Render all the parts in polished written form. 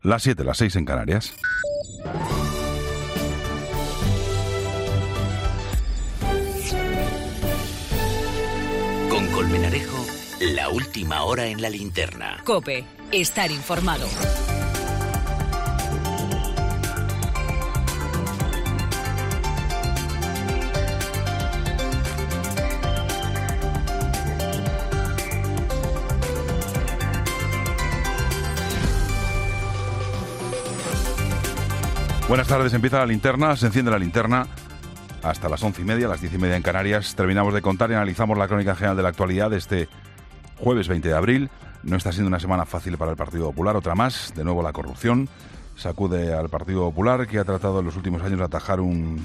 Las 7, las 6 en Canarias. Con Colmenarejo, la última hora en la linterna. COPE, estar informado. Buenas tardes, empieza la linterna, se enciende la linterna hasta las 11:30, las 10:30 en Canarias. Terminamos de contar y analizamos la crónica general de la actualidad de este jueves 20 de abril. No está siendo una semana fácil para el Partido Popular, otra más. De nuevo la corrupción sacude al Partido Popular, que ha tratado en los últimos años de atajar un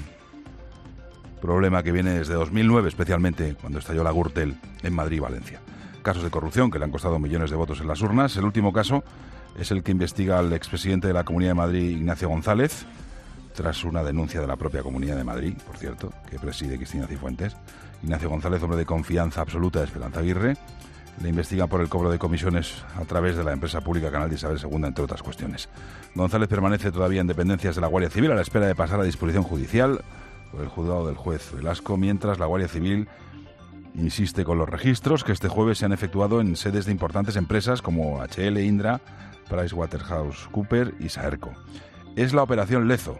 problema que viene desde 2009, especialmente cuando estalló la Gürtel en Madrid y Valencia. Casos de corrupción que le han costado millones de votos en las urnas. El último caso es el que investiga al expresidente de la Comunidad de Madrid, Ignacio González, tras una denuncia de la propia Comunidad de Madrid, por cierto, que preside Cristina Cifuentes. Ignacio González, hombre de confianza absoluta de Esperanza Aguirre, le investiga por el cobro de comisiones a través de la empresa pública Canal de Isabel II, entre otras cuestiones. González permanece todavía en dependencias de la Guardia Civil a la espera de pasar a disposición judicial por el juzgado del juez Velasco, mientras la Guardia Civil insiste con los registros que este jueves se han efectuado en sedes de importantes empresas como HL, Indra, PricewaterhouseCoopers y Saerco. Es la operación Lezo,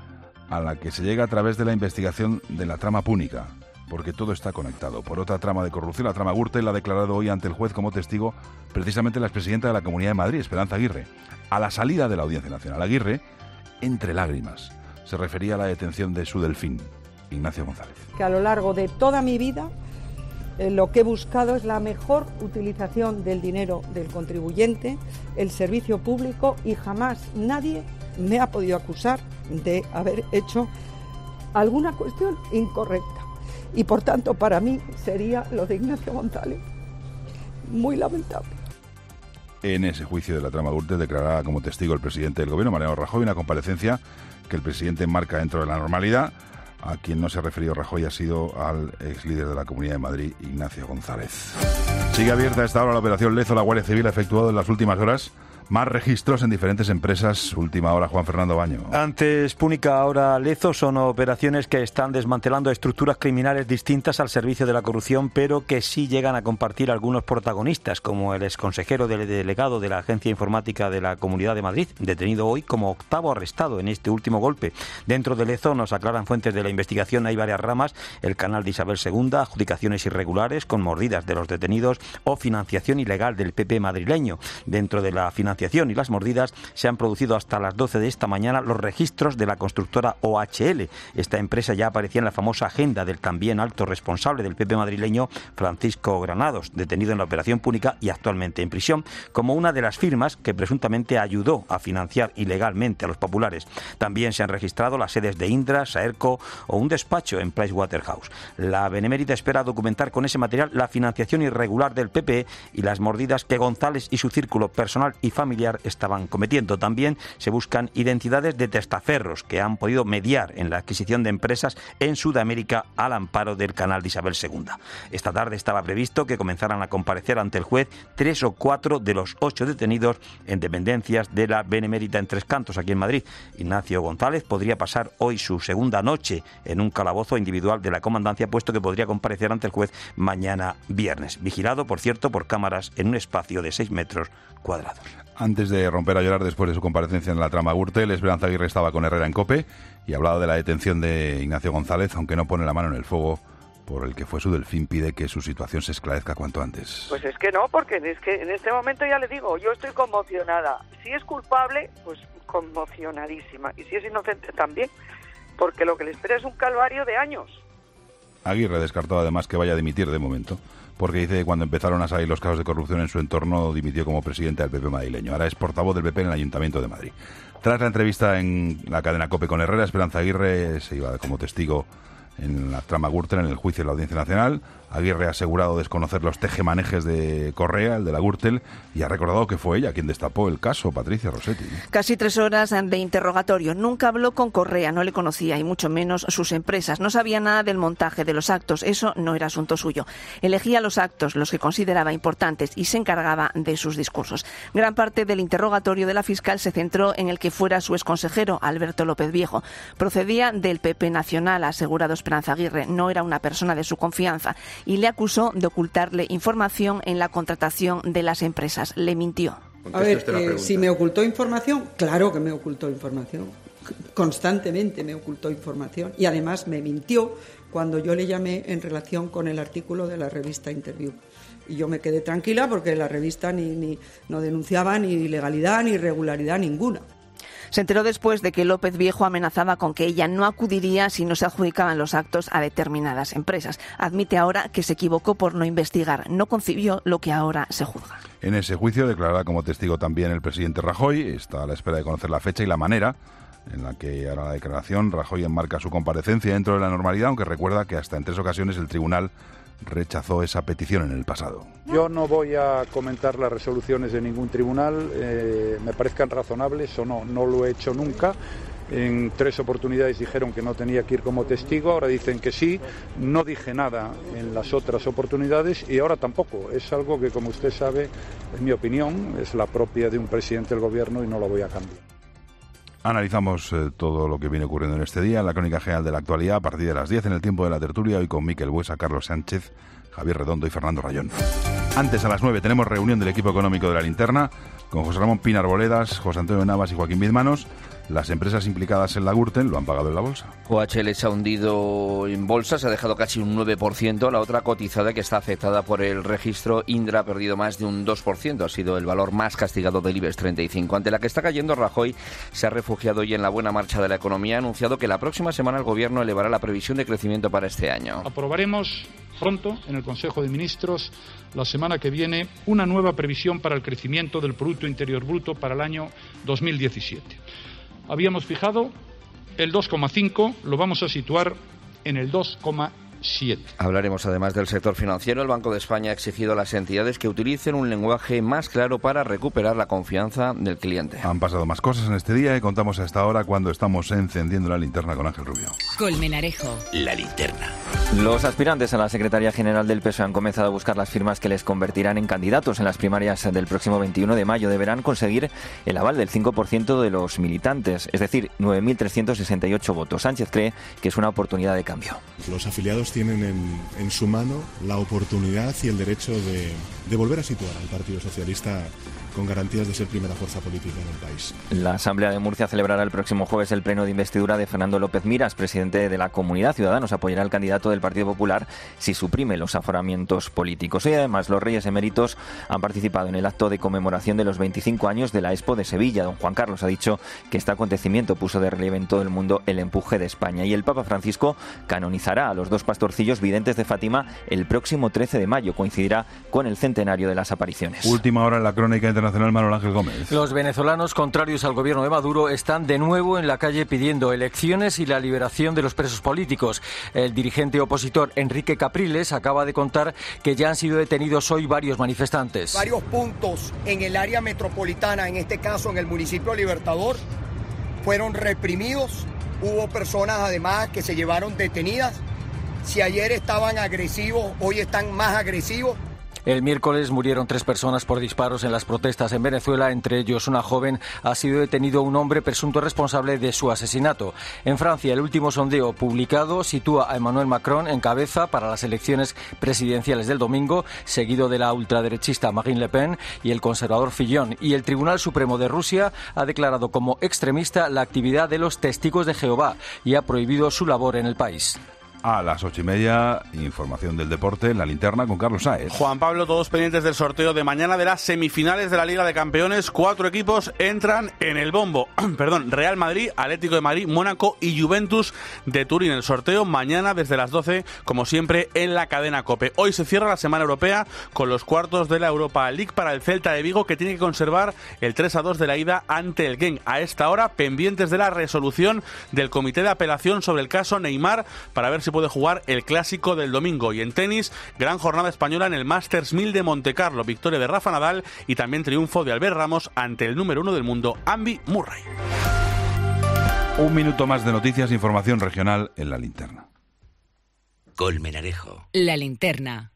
a la que se llega a través de la investigación de la trama púnica, porque todo está conectado. Por otra trama de corrupción, la trama Gürtel, ha declarado hoy ante el juez como testigo precisamente la expresidenta de la Comunidad de Madrid, Esperanza Aguirre. A la salida de la Audiencia Nacional, Aguirre, entre lágrimas, se refería a la detención de su delfín, Ignacio González. Que a lo largo de toda mi vida lo que he buscado es la mejor utilización del dinero del contribuyente, el servicio público, y jamás nadie me ha podido acusar de haber hecho alguna cuestión incorrecta. Y por tanto, para mí sería lo de Ignacio González muy lamentable. En ese juicio de la trama Gürtel declarará como testigo el presidente del Gobierno, Mariano Rajoy, una comparecencia que el presidente enmarca dentro de la normalidad. A quien no se ha referido Rajoy ha sido al ex líder de la Comunidad de Madrid, Ignacio González. Sigue abierta a esta hora la operación Lezo. La Guardia Civil ha efectuado en las últimas horas más registros en diferentes empresas. Última hora, Juan Fernando Baño. Antes Púnica, ahora Lezo, son operaciones que están desmantelando estructuras criminales distintas al servicio de la corrupción, pero que sí llegan a compartir algunos protagonistas, como el exconsejero delegado de la Agencia Informática de la Comunidad de Madrid, detenido hoy como octavo arrestado en este último golpe. Dentro de Lezo, nos aclaran fuentes de la investigación, hay varias ramas: el canal de Isabel II, adjudicaciones irregulares con mordidas de los detenidos o financiación ilegal del PP madrileño. Dentro de la financiación y las mordidas se han producido hasta las 12 de esta mañana los registros de la constructora OHL. Esta empresa ya aparecía en la famosa agenda del también alto responsable del PP madrileño, Francisco Granados, detenido en la operación Púnica y actualmente en prisión, como una de las firmas que presuntamente ayudó a financiar ilegalmente a los populares. También se han registrado las sedes de Indra, Saerco o un despacho en Pricewaterhouse. La Benemérita espera documentar con ese material la financiación irregular del PP y las mordidas que González y su círculo personal y familiar estaban cometiendo. También se buscan identidades de testaferros que han podido mediar en la adquisición de empresas en Sudamérica al amparo del canal de Isabel II. Esta tarde estaba previsto que comenzaran a comparecer ante el juez 3 o 4 de los 8 detenidos en dependencias de la Benemérita en Tres Cantos, aquí en Madrid. Ignacio González podría pasar hoy su segunda noche en un calabozo individual de la comandancia, puesto que podría comparecer ante el juez mañana viernes. Vigilado, por cierto, por cámaras en un espacio de 6 metros cuadrados. Antes de romper a llorar después de su comparecencia en la trama Gürtel, Esperanza Aguirre estaba con Herrera en COPE y hablaba de la detención de Ignacio González, aunque no pone la mano en el fuego por el que fue su delfín. Pide que su situación se esclarezca cuanto antes. Pues es que no, porque es que en este momento ya le digo, yo estoy conmocionada. Si es culpable, pues conmocionadísima. Y si es inocente también, porque lo que le espera es un calvario de años. Aguirre descartó además que vaya a dimitir de momento, porque dice que cuando empezaron a salir los casos de corrupción en su entorno dimitió como presidente del PP madrileño. Ahora es portavoz del PP en el Ayuntamiento de Madrid. Tras la entrevista en la cadena COPE con Herrera, Esperanza Aguirre se iba como testigo en la trama Gürtel en el juicio de la Audiencia Nacional. Aguirre ha asegurado desconocer los tejemanejes de Correa, el de la Gürtel, y ha recordado que fue ella quien destapó el caso, Patricia Rossetti. Casi 3 horas de interrogatorio. Nunca habló con Correa, no le conocía, y mucho menos sus empresas. No sabía nada del montaje de los actos, eso no era asunto suyo. Elegía los actos, los que consideraba importantes, y se encargaba de sus discursos. Gran parte del interrogatorio de la fiscal se centró en el que fuera su exconsejero, Alberto López Viejo. Procedía del PP Nacional, ha asegurado Esperanza Aguirre. No era una persona de su confianza. Y le acusó de ocultarle información en la contratación de las empresas. Le mintió. A ver, si me ocultó información, claro que me ocultó información. Constantemente me ocultó información. Y además me mintió cuando yo le llamé en relación con el artículo de la revista Interview. Y yo me quedé tranquila porque la revista no denunciaba ni ilegalidad ni irregularidad ninguna. Se enteró después de que López Viejo amenazaba con que ella no acudiría si no se adjudicaban los actos a determinadas empresas. Admite ahora que se equivocó por no investigar. No concibió lo que ahora se juzga. En ese juicio declarará como testigo también el presidente Rajoy. Está a la espera de conocer la fecha y la manera en la que hará la declaración. Rajoy enmarca su comparecencia dentro de la normalidad, aunque recuerda que hasta en 3 ocasiones el tribunal rechazó esa petición en el pasado. Yo no voy a comentar las resoluciones de ningún tribunal, me parezcan razonables o no, no lo he hecho nunca. En 3 oportunidades dijeron que no tenía que ir como testigo, ahora dicen que sí, no dije nada en las otras oportunidades y ahora tampoco. Es algo que, como usted sabe, en mi opinión, es la propia de un presidente del gobierno y no la voy a cambiar. Analizamos todo lo que viene ocurriendo en este día en la Crónica General de la Actualidad a partir de las 10 en el tiempo de la tertulia, hoy con Miquel Buesa, Carlos Sánchez, Javier Redondo y Fernando Rayón. Antes, a las 9, tenemos reunión del equipo económico de la Linterna con José Ramón Pina Arboledas, José Antonio Navas y Joaquín Bizmanos. Las empresas implicadas en la Gürtel lo han pagado en la bolsa. OHL se ha hundido en bolsa, se ha dejado casi un 9%. La otra cotizada que está afectada por el registro, Indra, ha perdido más de un 2%. Ha sido el valor más castigado del IBEX 35. Ante la que está cayendo, Rajoy se ha refugiado hoy en la buena marcha de la economía. Ha anunciado que la próxima semana el Gobierno elevará la previsión de crecimiento para este año. Aprobaremos pronto en el Consejo de Ministros la semana que viene una nueva previsión para el crecimiento del Producto Interior Bruto para el año 2017. Habíamos fijado el 2,5, lo vamos a situar en el 2,7. Hablaremos además del sector financiero. El Banco de España ha exigido a las entidades que utilicen un lenguaje más claro para recuperar la confianza del cliente. Han pasado más cosas en este día y contamos a esta hora cuando estamos encendiendo la linterna con Ángel Rubio. Colmenarejo. La linterna. Los aspirantes a la Secretaría General del PSOE han comenzado a buscar las firmas que les convertirán en candidatos en las primarias del próximo 21 de mayo. Deberán conseguir el aval del 5% de los militantes, es decir, 9.368 votos. Sánchez cree que es una oportunidad de cambio. Los afiliados tienen en su mano la oportunidad y el derecho de volver a situar al Partido Socialista con garantías de ser primera fuerza política en el país. La Asamblea de Murcia celebrará el próximo jueves el pleno de investidura de Fernando López Miras, presidente de la Comunidad. Ciudadanos apoyará al candidato del Partido Popular si suprime los aforamientos políticos. Y además los Reyes Eméritos han participado en el acto de conmemoración de los 25 años de la Expo de Sevilla. Don Juan Carlos ha dicho que este acontecimiento puso de relieve en todo el mundo el empuje de España. Y el Papa Francisco canonizará a los 2 pastorcillos videntes de Fátima el próximo 13 de mayo. Coincidirá con el centenario de las apariciones. Última hora en la crónica internacional, Manuel Ángel Gómez. Los venezolanos, contrarios al gobierno de Maduro, están de nuevo en la calle pidiendo elecciones y la liberación de los presos políticos. El dirigente opositor Enrique Capriles acaba de contar que ya han sido detenidos hoy varios manifestantes. Varios puntos en el área metropolitana, en este caso en el municipio Libertador, fueron reprimidos. Hubo personas además que se llevaron detenidas. Si ayer estaban agresivos, hoy están más agresivos. El miércoles murieron 3 personas por disparos en las protestas en Venezuela, entre ellos una joven. Ha sido detenido un hombre presunto responsable de su asesinato. En Francia, el último sondeo publicado sitúa a Emmanuel Macron en cabeza para las elecciones presidenciales del domingo, seguido de la ultraderechista Marine Le Pen y el conservador Fillon. Y el Tribunal Supremo de Rusia ha declarado como extremista la actividad de los testigos de Jehová y ha prohibido su labor en el país. A las 8:30, información del deporte en la linterna con Carlos Sáez. Juan Pablo, todos pendientes del sorteo de mañana de las semifinales de la Liga de Campeones. 4 equipos entran en el bombo. Real Madrid, Atlético de Madrid, Mónaco y Juventus de Turín. El sorteo mañana desde las 12, como siempre, en la cadena COPE. Hoy se cierra la semana europea con los cuartos de la Europa League para el Celta de Vigo, que tiene que conservar el 3-2 de la ida ante el Genk. A esta hora, pendientes de la resolución del Comité de Apelación sobre el caso Neymar, para ver si se puede jugar el clásico del domingo. Y en tenis, gran jornada española en el Masters 1000 de Montecarlo. Victoria de Rafa Nadal y también triunfo de Albert Ramos ante el número 1 del mundo, Andy Murray. Un minuto más de noticias e información regional en La Linterna. Colmenarejo. La Linterna.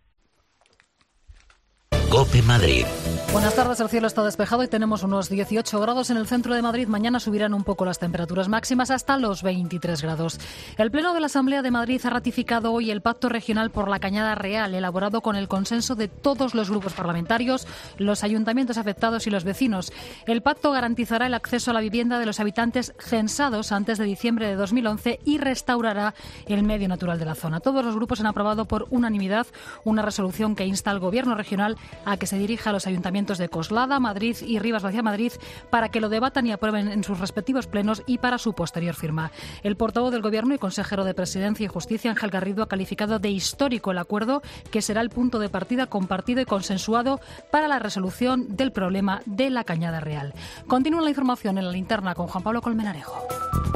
COPE Madrid. Buenas tardes, el cielo está despejado y tenemos unos 18 grados en el centro de Madrid. Mañana subirán un poco las temperaturas máximas hasta los 23 grados. El Pleno de la Asamblea de Madrid ha ratificado hoy el Pacto Regional por la Cañada Real, elaborado con el consenso de todos los grupos parlamentarios, los ayuntamientos afectados y los vecinos. El pacto garantizará el acceso a la vivienda de los habitantes censados antes de diciembre de 2011 y restaurará el medio natural de la zona. Todos los grupos han aprobado por unanimidad una resolución que insta al Gobierno regional a que se dirija a los ayuntamientos de Coslada, Madrid y Rivas-Vaciamadrid para que lo debatan y aprueben en sus respectivos plenos y para su posterior firma. El portavoz del Gobierno y consejero de Presidencia y Justicia, Ángel Garrido, ha calificado de histórico el acuerdo que será el punto de partida compartido y consensuado para la resolución del problema de la Cañada Real. Continúa la información en La Linterna con Juan Pablo Colmenarejo.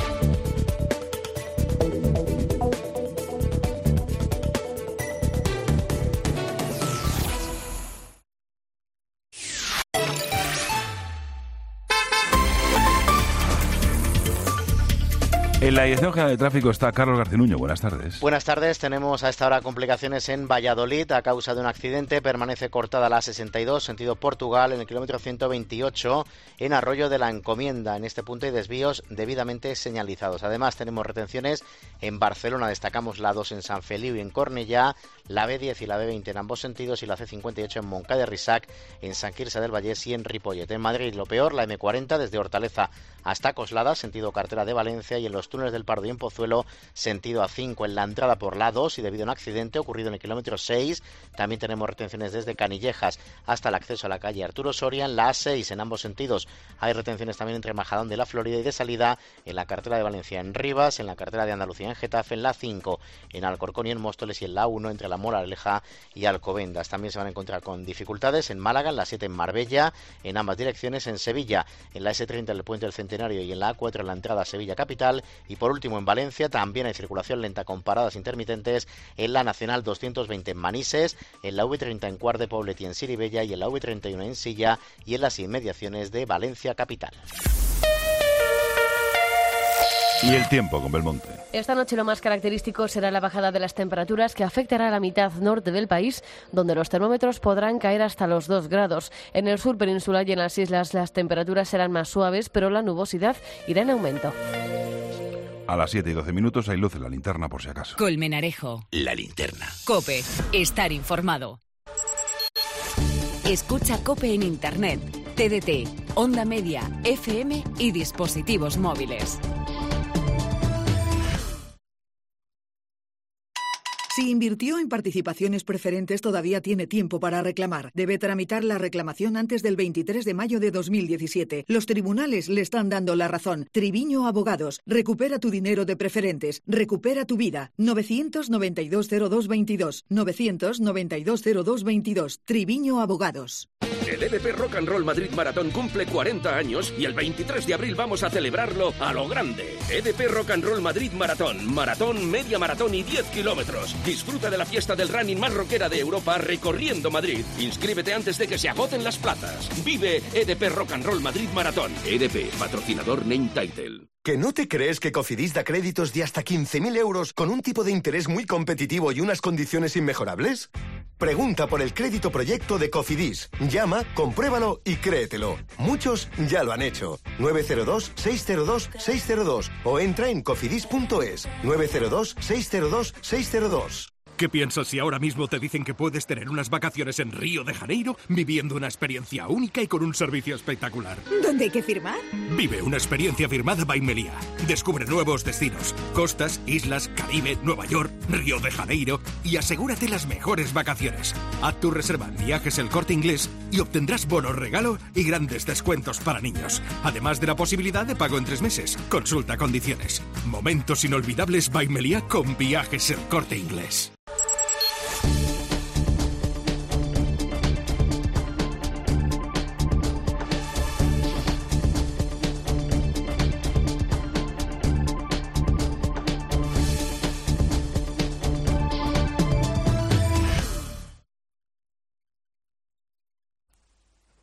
En la Dirección General de Tráfico está Carlos Garcinuño. Buenas tardes. Buenas tardes. Tenemos a esta hora complicaciones en Valladolid a causa de un accidente. Permanece cortada la A62, sentido Portugal, en el kilómetro 128, en Arroyo de la Encomienda. En este punto hay desvíos debidamente señalizados. Además, tenemos retenciones en Barcelona. Destacamos la 2 en San Feliu y en Cornellá, la B10 y la B20 en ambos sentidos y la C58 en Moncada de Risac, en Sant Quirze del Vallès y en Ripollet. En Madrid, lo peor, la M40 desde Hortaleza hasta Coslada, sentido Cartera de Valencia, y en los túneles del Pardo y en Pozuelo, sentido A5 en la entrada por la 2 y debido a un accidente ocurrido en el kilómetro 6. También tenemos retenciones desde Canillejas hasta el acceso a la calle Arturo Soria en la A6 en ambos sentidos. Hay retenciones también entre Majadón de la Florida y de salida en la carretera de Valencia en Rivas, en la carretera de Andalucía en Getafe, en la 5 en Alcorcón y en Móstoles y en la 1 entre la Moraleja y Alcobendas. También se van a encontrar con dificultades en Málaga, en la 7 en Marbella, en ambas direcciones, en Sevilla, en la S30 en el Puente del Centenario y en la A4 en la entrada a Sevilla capital. Y por último en Valencia también hay circulación lenta con paradas intermitentes en la Nacional 220 en Manises, en la V30 en Cuart de Poblet y en Siribella y en la V31 en Silla y en las inmediaciones de Valencia capital. Y el tiempo con Belmonte. Esta noche lo más característico será la bajada de las temperaturas que afectará a la mitad norte del país, donde los termómetros podrán caer hasta los 2 grados. En el sur peninsular y en las islas las temperaturas serán más suaves, pero la nubosidad irá en aumento. A las 7 y 12 minutos hay luz en La Linterna por si acaso. Colmenarejo. La Linterna. COPE. Estar informado. Escucha COPE en Internet, TDT, Onda Media, FM y dispositivos móviles. Si invirtió en participaciones preferentes, todavía tiene tiempo para reclamar. Debe tramitar la reclamación antes del 23 de mayo de 2017. Los tribunales le están dando la razón. Triviño Abogados. Recupera tu dinero de preferentes. Recupera tu vida. 992-0222. 992-0222. Triviño Abogados. El EDP Rock and Roll Madrid Maratón cumple 40 años y el 23 de abril vamos a celebrarlo a lo grande. EDP Rock and Roll Madrid Maratón. Maratón, media maratón y 10 kilómetros. Disfruta de la fiesta del running más rockera de Europa recorriendo Madrid. Inscríbete antes de que se agoten las plazas. Vive EDP Rock and Roll Madrid Maratón. EDP, patrocinador Name Title. ¿Que no te crees que Cofidis da créditos de hasta 15.000 euros con un tipo de interés muy competitivo y unas condiciones inmejorables? Pregunta por el crédito proyecto de Cofidis. Llama, compruébalo y créetelo. Muchos ya lo han hecho. 902-602-602 o entra en cofidis.es. 902-602-602. ¿Qué piensas si ahora mismo te dicen que puedes tener unas vacaciones en Río de Janeiro viviendo una experiencia única y con un servicio espectacular? ¿Dónde hay que firmar? Vive una experiencia firmada by Meliá. Descubre nuevos destinos, costas, islas, Caribe, Nueva York, Río de Janeiro y asegúrate las mejores vacaciones. Haz tu reserva en Viajes El Corte Inglés y obtendrás bonos regalo y grandes descuentos para niños. Además de la posibilidad de pago en 3 meses. Consulta condiciones. Momentos inolvidables by Meliá con Viajes El Corte Inglés.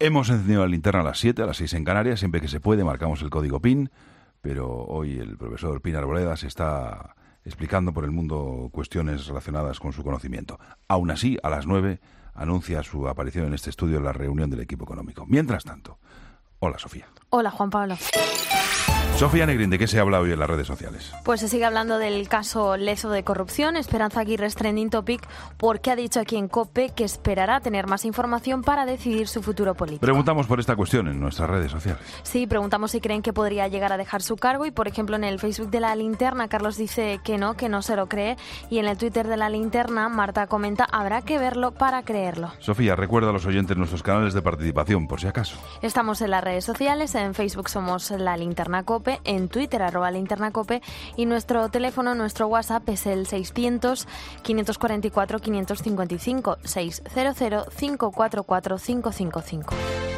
Hemos encendido la linterna a las 7, a las 6 en Canarias. Siempre que se puede marcamos el código PIN, pero hoy el profesor Pina Arboleda se está explicando por el mundo cuestiones relacionadas con su conocimiento. Aún así, a las 9 anuncia su aparición en este estudio en la reunión del equipo económico. Mientras tanto, hola Sofía. Hola Juan Pablo. Sofía Negrín, ¿de qué se habla hoy en las redes sociales? Pues se sigue hablando del caso Lezo de corrupción. Esperanza Aguirre es trending topic porque ha dicho aquí en COPE que esperará tener más información para decidir su futuro político. Preguntamos por esta cuestión en nuestras redes sociales. Sí, preguntamos si creen que podría llegar a dejar su cargo y, por ejemplo, en el Facebook de La Linterna, Carlos dice que no se lo cree, y en el Twitter de La Linterna, Marta comenta, habrá que verlo para creerlo. Sofía, recuerda a los oyentes nuestros canales de participación, por si acaso. Estamos en las redes sociales, en Facebook somos La Linterna COPE, en Twitter @linternacope, y nuestro teléfono, nuestro WhatsApp es el 600-544-555, 600-544-555.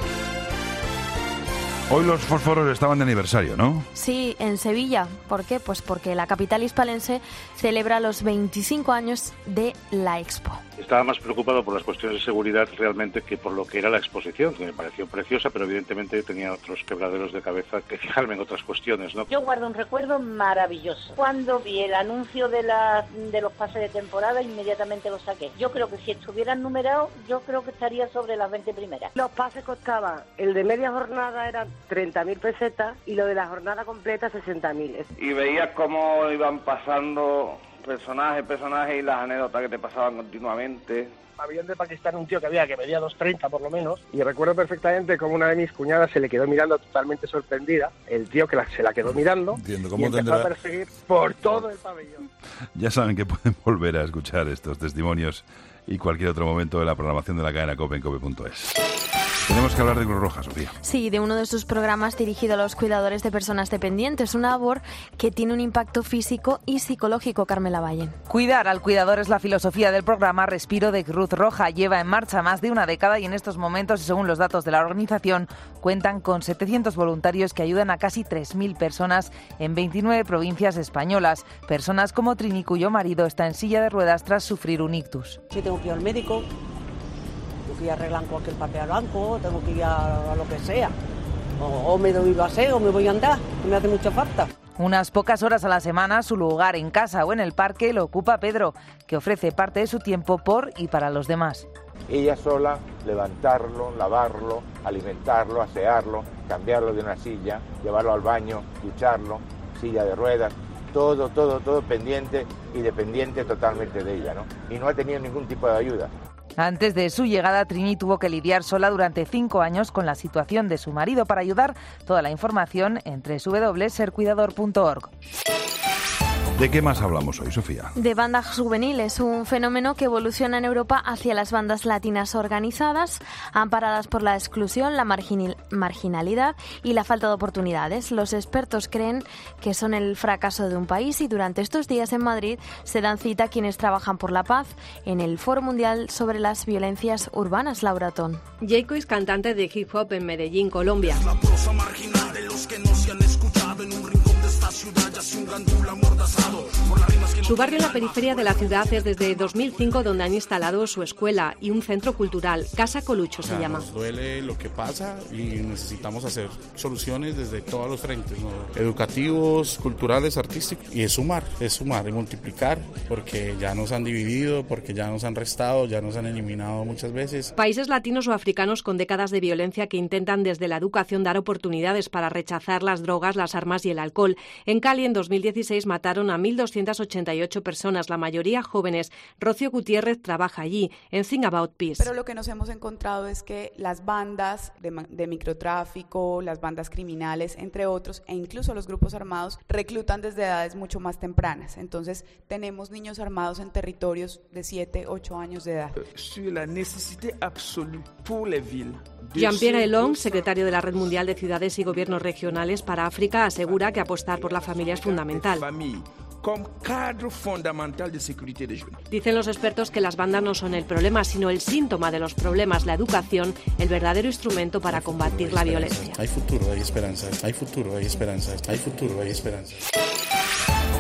Hoy los fósforos estaban de aniversario, ¿no? Sí, en Sevilla. ¿Por qué? Pues porque la capital hispalense celebra los 25 años de la Expo. Estaba más preocupado por las cuestiones de seguridad realmente que por lo que era la exposición, que me pareció preciosa, pero evidentemente tenía otros quebraderos de cabeza que fijarme en otras cuestiones, ¿no? Yo guardo un recuerdo maravilloso. Cuando vi el anuncio de los pases de temporada, inmediatamente lo saqué. Yo creo que si estuvieran numerados, yo creo que estaría sobre las 20 primeras. Los pases costaban, el de media jornada eran 30.000 pesetas y lo de la jornada completa 60.000. Y veías cómo iban pasando personajes y las anécdotas que te pasaban continuamente. Había de Pakistán un tío que medía 2,30 por lo menos, y recuerdo perfectamente cómo una de mis cuñadas se le quedó mirando totalmente sorprendida, el tío que se la quedó mirando. Entiendo, y empezó a perseguir por todo el pabellón. Ya saben que pueden volver a escuchar estos testimonios y cualquier otro momento de la programación de la cadena COPE en cope.es. Tenemos que hablar de Cruz Roja, Sofía. Sí, de uno de sus programas dirigido a los cuidadores de personas dependientes, una labor que tiene un impacto físico y psicológico, Carmela Valle. Cuidar al cuidador es la filosofía del programa Respiro de Cruz Roja. Lleva en marcha más de una década y en estos momentos, según los datos de la organización, cuentan con 700 voluntarios que ayudan a casi 3.000 personas en 29 provincias españolas. Personas como Trini, cuyo marido está en silla de ruedas tras sufrir un ictus. Sí, tengo que ir al médico. Que arreglan cualquier papel al banco, tengo que ir a lo que sea, o me doy paseo, o me voy a andar, que me hace mucha falta. Unas pocas horas a la semana, su lugar en casa o en el parque lo ocupa Pedro, que ofrece parte de su tiempo por y para los demás. Ella sola, levantarlo, lavarlo, alimentarlo, asearlo, cambiarlo de una silla, llevarlo al baño, ducharlo, silla de ruedas, todo pendiente y dependiente totalmente de ella, ¿no? Y no ha tenido ningún tipo de ayuda. Antes de su llegada, Trini tuvo que lidiar sola durante 5 años con la situación de su marido. Para ayudar, toda la información en www.sercuidador.org. ¿De qué más hablamos hoy, Sofía? De bandas juveniles, un fenómeno que evoluciona en Europa hacia las bandas latinas organizadas, amparadas por la exclusión, la marginalidad y la falta de oportunidades. Los expertos creen que son el fracaso de un país y durante estos días en Madrid se dan cita quienes trabajan por la paz en el Foro Mundial sobre las Violencias Urbanas. Laura Ton. Jayco es cantante de hip hop en Medellín, Colombia. Su barrio en la periferia de la ciudad es desde 2005 donde han instalado su escuela y un centro cultural. Casa Colucho se llama. Nos duele lo que pasa y necesitamos hacer soluciones desde todos los frentes, ¿no? Educativos, culturales, artísticos. Y es sumar y multiplicar, porque ya nos han dividido, porque ya nos han restado, ya nos han eliminado muchas veces. Países latinos o africanos con décadas de violencia que intentan desde la educación dar oportunidades para rechazar las drogas, las armas y el alcohol. En Cali, en 2016, mataron a 1.288 personas, la mayoría jóvenes. Rocío Gutiérrez trabaja allí, en Think About Peace. Pero lo que nos hemos encontrado es que las bandas de microtráfico, las bandas criminales, entre otros, e incluso los grupos armados, reclutan desde edades mucho más tempranas. Entonces, tenemos niños armados en territorios de 7, 8 años de edad. Jean-Pierre Elong, secretario de la Red Mundial de Ciudades y Gobiernos Regionales para África, asegura que apostar por la familia es fundamental. Dicen los expertos que las bandas no son el problema, sino el síntoma de los problemas, la educación, el verdadero instrumento para combatir la violencia. Hay futuro, hay esperanza, hay futuro, hay esperanza, hay futuro, hay esperanza.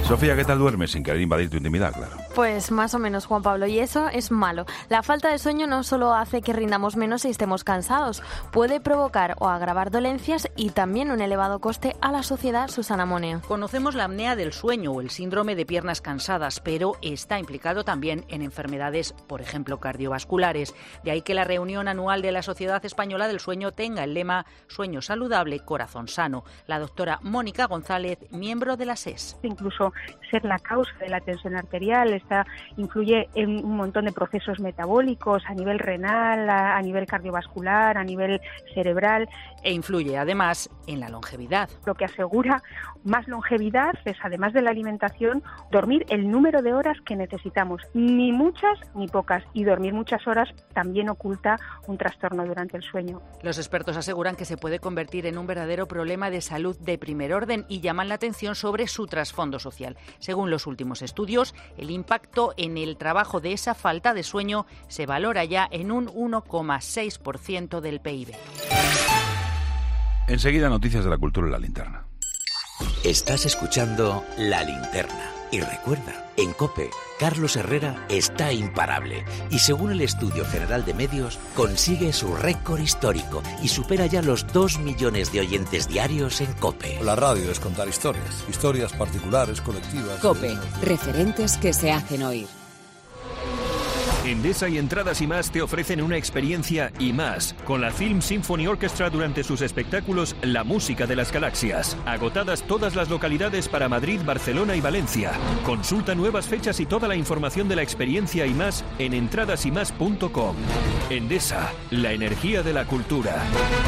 Sofía, ¿qué tal duermes? Sin querer invadir tu intimidad, claro. Pues más o menos, Juan Pablo, y eso es malo. La falta de sueño no solo hace que rindamos menos y estemos cansados, puede provocar o agravar dolencias y también un elevado coste a la sociedad. Susana Moneo. Conocemos la apnea del sueño o el síndrome de piernas cansadas, pero está implicado también en enfermedades, por ejemplo, cardiovasculares. De ahí que la reunión anual de la Sociedad Española del Sueño tenga el lema Sueño saludable, corazón sano. La doctora Mónica González, miembro de la SES. Incluso ser la causa de la tensión arterial, influye en un montón de procesos metabólicos a nivel renal, a nivel cardiovascular, a nivel cerebral. E influye además en la longevidad. Lo que asegura más longevidad es, además de la alimentación, dormir el número de horas que necesitamos, ni muchas ni pocas, y dormir muchas horas también oculta un trastorno durante el sueño. Los expertos aseguran que se puede convertir en un verdadero problema de salud de primer orden y llaman la atención sobre su trasfondo social. Según los últimos estudios, el impacto en el trabajo de esa falta de sueño se valora ya en un 1,6% del PIB. Enseguida, noticias de la cultura en la linterna. Estás escuchando La Linterna. Y recuerda, en COPE, Carlos Herrera está imparable y según el Estudio General de Medios, consigue su récord histórico y supera ya los 2 millones de oyentes diarios en COPE. La radio es contar historias, historias particulares, colectivas. COPE, referentes que se hacen oír. Endesa y Entradas y Más te ofrecen una experiencia y más con la Film Symphony Orchestra durante sus espectáculos La Música de las Galaxias. Agotadas todas las localidades para Madrid, Barcelona y Valencia. Consulta nuevas fechas y toda la información de la experiencia y más en entradasymas.com. Endesa, la energía de la cultura.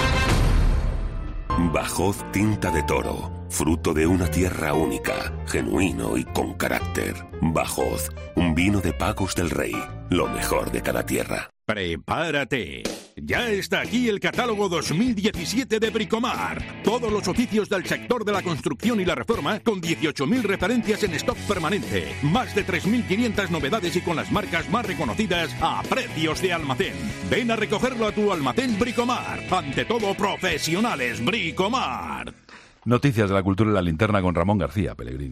Bajod Tinta de Toro, fruto de una tierra única, genuino y con carácter. Bajod, un vino de Pagos del Rey, lo mejor de cada tierra. ¡Prepárate! Ya está aquí el catálogo 2017 de Bricomar. Todos los oficios del sector de la construcción y la reforma con 18.000 referencias en stock permanente. Más de 3.500 novedades y con las marcas más reconocidas a precios de almacén. Ven a recogerlo a tu almacén Bricomar. Ante todo, profesionales Bricomar. Noticias de la cultura en la linterna con Ramón García Pellegrini.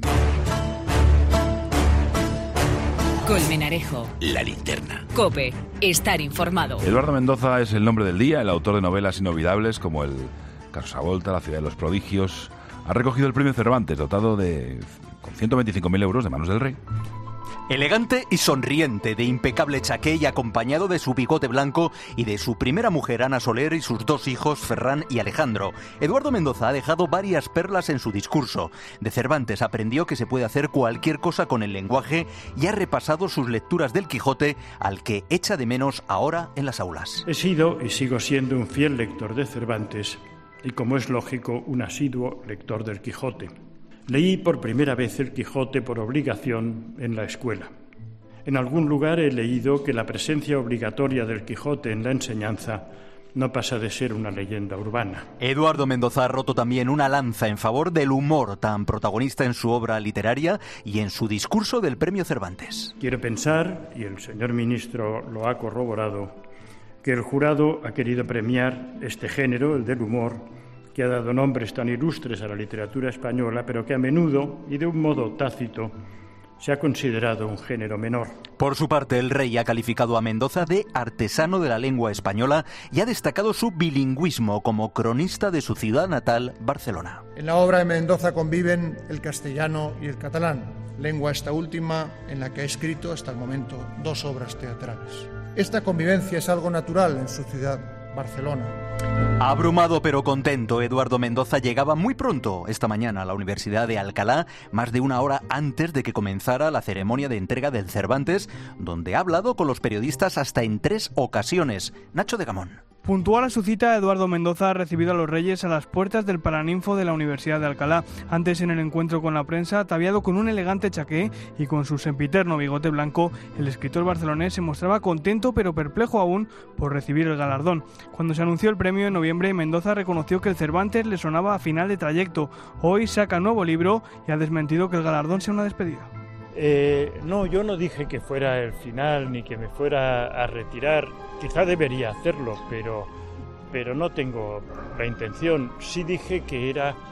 Colmenarejo. La Linterna. COPE. Estar informado. Eduardo Mendoza es el nombre del día, el autor de novelas inolvidables como el Carlos Volta, La ciudad de los prodigios. Ha recogido el premio Cervantes, dotado con 125.000 euros de manos del rey. Elegante y sonriente, de impecable chaqué y acompañado de su bigote blanco y de su primera mujer Ana Soler y sus 2 hijos Ferran y Alejandro. Eduardo Mendoza ha dejado varias perlas en su discurso. De Cervantes aprendió que se puede hacer cualquier cosa con el lenguaje y ha repasado sus lecturas del Quijote, al que echa de menos ahora en las aulas. He sido y sigo siendo un fiel lector de Cervantes y, como es lógico, un asiduo lector del Quijote. Leí por primera vez el Quijote por obligación en la escuela. En algún lugar he leído que la presencia obligatoria del Quijote en la enseñanza no pasa de ser una leyenda urbana. Eduardo Mendoza ha roto también una lanza en favor del humor, tan protagonista en su obra literaria y en su discurso del Premio Cervantes. Quiero pensar, y el señor ministro lo ha corroborado, que el jurado ha querido premiar este género, el del humor, que ha dado nombres tan ilustres a la literatura española, pero que a menudo, y de un modo tácito, se ha considerado un género menor. Por su parte, el rey ha calificado a Mendoza de artesano de la lengua española y ha destacado su bilingüismo como cronista de su ciudad natal, Barcelona. En la obra de Mendoza conviven el castellano y el catalán, lengua esta última en la que ha escrito hasta el momento 2 obras teatrales. Esta convivencia es algo natural en su ciudad, Barcelona. Abrumado pero contento, Eduardo Mendoza llegaba muy pronto esta mañana a la Universidad de Alcalá, más de 1 hora antes de que comenzara la ceremonia de entrega del Cervantes, donde ha hablado con los periodistas hasta en 3 ocasiones. Nacho de Gamón. Puntual a su cita, Eduardo Mendoza ha recibido a los Reyes a las puertas del Paraninfo de la Universidad de Alcalá. Antes, en el encuentro con la prensa, ataviado con un elegante chaqué y con su sempiterno bigote blanco, el escritor barcelonés se mostraba contento pero perplejo aún por recibir el galardón. Cuando se anunció el premio en noviembre, Mendoza reconoció que el Cervantes le sonaba a final de trayecto. Hoy saca nuevo libro y ha desmentido que el galardón sea una despedida. No, yo no dije que fuera el final ni que me fuera a retirar. Quizá debería hacerlo, pero no tengo la intención. Sí dije que era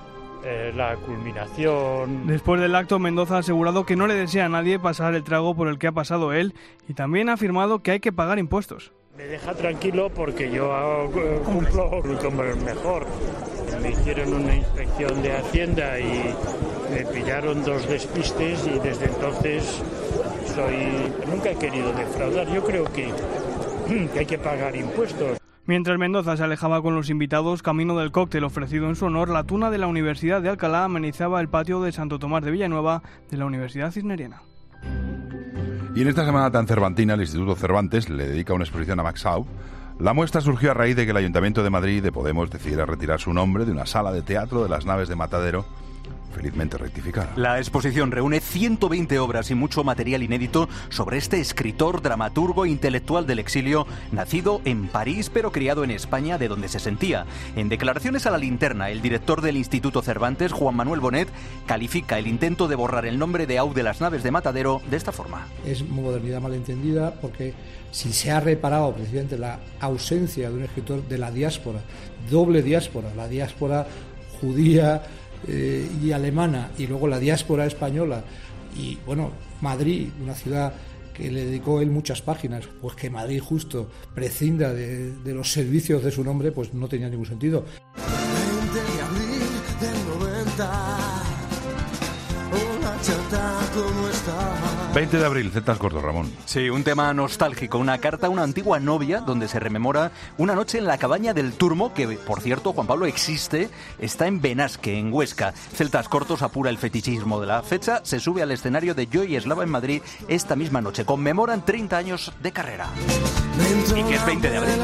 la culminación. Después del acto, Mendoza ha asegurado que no le desea a nadie pasar el trago por el que ha pasado él y también ha afirmado que hay que pagar impuestos. Me deja tranquilo porque yo cumplo como el mejor. Me hicieron una inspección de Hacienda y me pillaron 2 despistes y desde entonces nunca he querido defraudar. Yo creo que hay que pagar impuestos. Mientras Mendoza se alejaba con los invitados, camino del cóctel ofrecido en su honor, la tuna de la Universidad de Alcalá amenizaba el patio de Santo Tomás de Villanueva de la Universidad Cisneriana. Y en esta semana tan cervantina, el Instituto Cervantes le dedica una exposición a Max Aub. La muestra surgió a raíz de que el Ayuntamiento de Madrid de Podemos decidiera retirar su nombre de una sala de teatro de las Naves de Matadero, felizmente rectificada. La exposición reúne 120 obras y mucho material inédito sobre este escritor, dramaturgo e intelectual del exilio, nacido en París pero criado en España, de donde se sentía. En declaraciones a La Linterna, el director del Instituto Cervantes, Juan Manuel Bonet, califica el intento de borrar el nombre de Aub de las Naves de Matadero de esta forma. Es modernidad malentendida porque si se ha reparado precisamente la ausencia de un escritor de la diáspora, doble diáspora, la diáspora judía y alemana, y luego la diáspora española, y bueno, Madrid, una ciudad que le dedicó él muchas páginas, pues que Madrid justo prescinda de los servicios de su nombre, pues no tenía ningún sentido. 20 de abril del 90, hola chata, ¿cómo estás? 20 de abril, celtas cortos, Ramón. Sí, un tema nostálgico, una carta a una antigua novia donde se rememora una noche en la cabaña del Turmo, que por cierto, Juan Pablo, existe, está en Benasque, en Huesca. Celtas cortos apura el fetichismo de la fecha, se sube al escenario de Joy Eslava en Madrid esta misma noche. Conmemoran 30 años de carrera. ¿Y que es 20 de abril?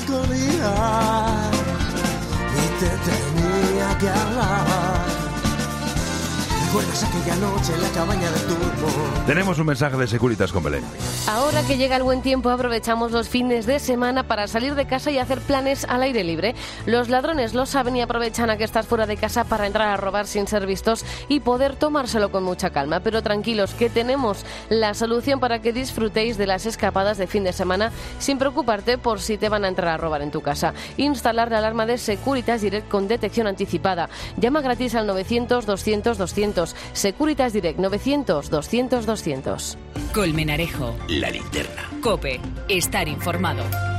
Y te tenía que hablar. ¿Recuerdas aquella noche en la cabaña del Turbo? Tenemos un mensaje de Securitas con Belén. Ahora que llega el buen tiempo, aprovechamos los fines de semana para salir de casa y hacer planes al aire libre. Los ladrones lo saben y aprovechan a que estás fuera de casa para entrar a robar sin ser vistos y poder tomárselo con mucha calma. Pero tranquilos, que tenemos la solución para que disfrutéis de las escapadas de fin de semana sin preocuparte por si te van a entrar a robar en tu casa. Instalar la alarma de Securitas Direct con detección anticipada. Llama gratis al 900-200-200. Securitas Direct 900-200-200. Colmenarejo. La Linterna. COPE. Estar informado.